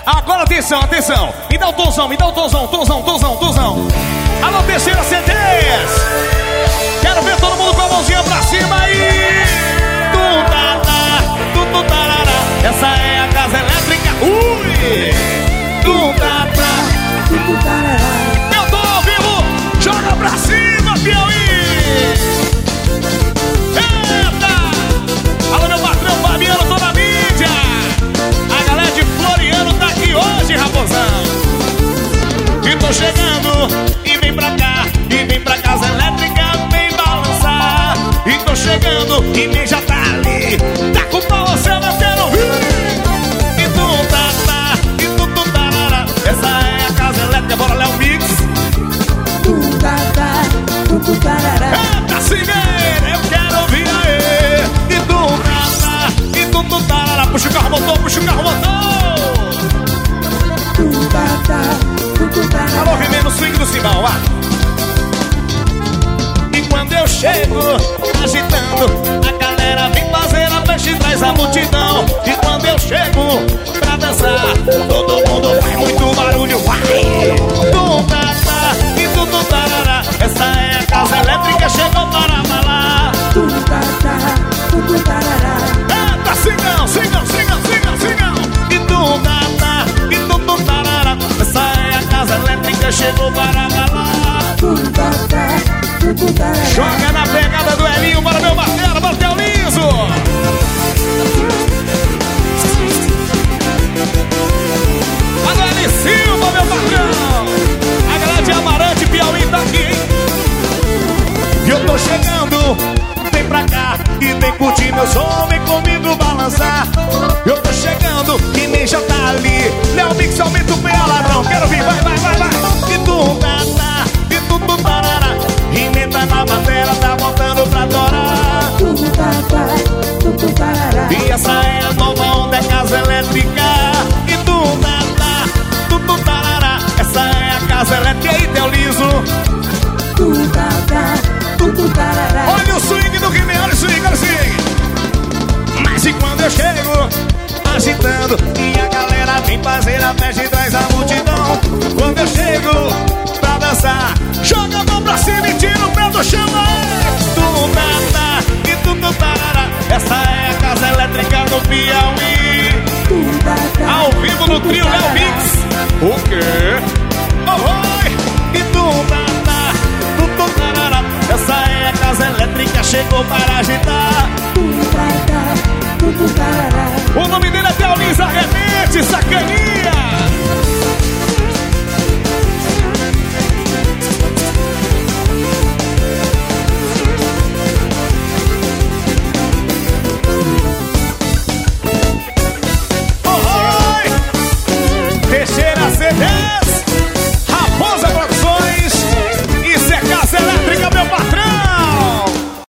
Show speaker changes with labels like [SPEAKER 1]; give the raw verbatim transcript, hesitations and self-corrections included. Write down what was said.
[SPEAKER 1] Agora atenção, atenção. Me dá o tonzão, me dá o tonzão, tonzão, tonzão, tonzão. Alô, terceira C Ds. Quero ver todo mundo com a mãozinha pra cima aí. Tum-tá-tá, tum-tum-tarará. Essa é a casa elétrica. Ui! Tum-tá-tá, tum-tum-tarará. Eu tô ao vivo. Joga pra cima, Piauí. Eita! Alô, meu patrão Fabiano, tô na mídia. A galera de Floriano tá aqui hoje, raposão. E tô chegando, e vem pra cá, e vem pra casa elétrica, vem balançar. E tô chegando, e vem já tá ali. Tá com pau, você não quer ouvir. E tu tá, tá, e tu tu tarará. Essa é a casa elétrica, bora Léo Mix.
[SPEAKER 2] Tu tá, tá, tu tu tarará.
[SPEAKER 1] Eita, Cineira, eu quero ouvir aí. E tu tá, tá, e tu tu tarará. Puxa o carro motor, puxa o carro motor.
[SPEAKER 2] Tu tá, tá, tu tu tarará.
[SPEAKER 1] Alô, Rimeno, swing do Simão, ah. E quando eu chego, agitando, a galera vem fazer a festa e traz a multidão. E quando eu chego pra dançar, todo mundo faz muito barulho, vai. Tum, tá, tá, e tu, tu, tarará. Essa é a casa elétrica, chegou para abalar.
[SPEAKER 2] Tu tá, tá, tu tu tarará.
[SPEAKER 1] Eita, singão, singão, singão, singão, singão. E tu, tá, tá, e tu, tu, tarará. Essa é a casa elétrica, chegou para abalar.
[SPEAKER 2] Tu tá, tá, tu tu tarará.
[SPEAKER 1] Joga na pegada do Elinho, bora meu Martelo, Martelo liso. Alô, Eli Silva, meu patrão. A galera de Amarante, Piauí tá aqui, hein? E eu tô chegando, vem pra cá e vem curtir meu som, vem comigo balançar. Eu tô chegando e nem já tá ali. Léo Mix, aumenta o pé, ladrão. Quero vir, vai, vai, vai, vai. E tu tá, tá, e tu, tu, tarará. Emenda na bateria, tá voltando pra adorar.
[SPEAKER 2] Tu tá, tá, tu tu tarará.
[SPEAKER 1] E essa é a nova onda, é casa elétrica. E tu tá, tá, tu, tu, tarará. Essa é a casa elétrica e teu liso.
[SPEAKER 2] Tu tá, tá, tu tu tarará.
[SPEAKER 1] Olha o swing do Guimê, olha o swing, olha o swing. Mas e quando eu chego, agitando, e a galera vem fazer a festa e traz a multidão. Quando eu chego pra dançar, joga a mão pra cima e tira o pé do chão. Tu tá, tá, e tu, tu tarará. Essa é a casa elétrica do Piauí.
[SPEAKER 2] Tu tá, tá,
[SPEAKER 1] Ao vivo no trio Léo Mix. O quê? Oh, oi! E tu tá, tá, tu, tu tarará. Essa é a casa elétrica, chegou para agitar.
[SPEAKER 2] tu tá, tá, tu tu tarará.
[SPEAKER 1] O nome dele